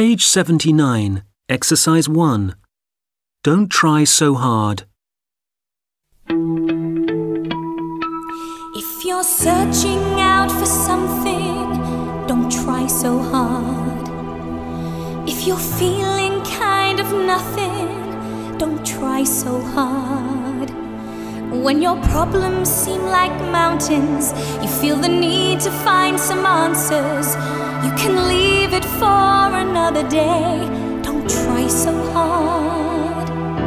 Page 79, Exercise 1. Don't try so hard. If you're searching out for something, don't try so hard. If you're feeling kind of nothing, don't try so hard. When your problems seem like mountains, you feel the need to find some answers. You can leave it for another day. Don't try so hard.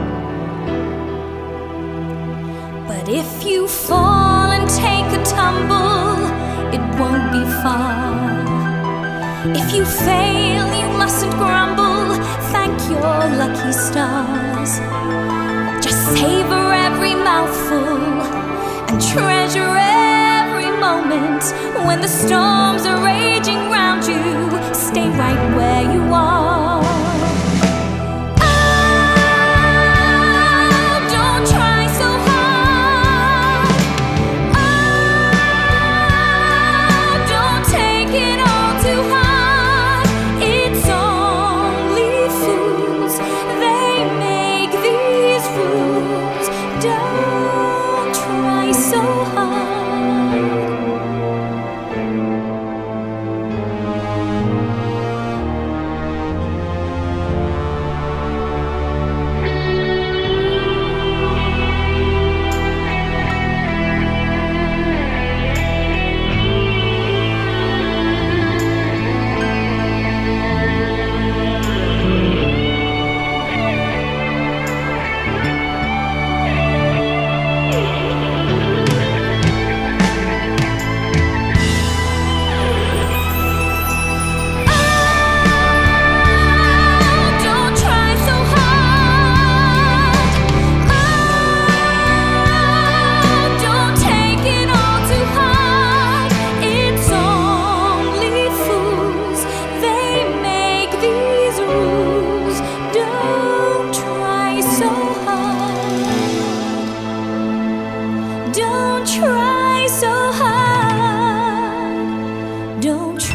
But if you fall and take a tumble, it won't be far. If you fail, you mustn't grumble. Thank your lucky stars. Just savor every mouthful and treasure every moment. When the storms are raging round you, stay right where you are. Oh, don't try so hard. Oh, don't take it all too hard. It's only fools, they make these rules. Don't try so hard. Don't try so hard. Don't try.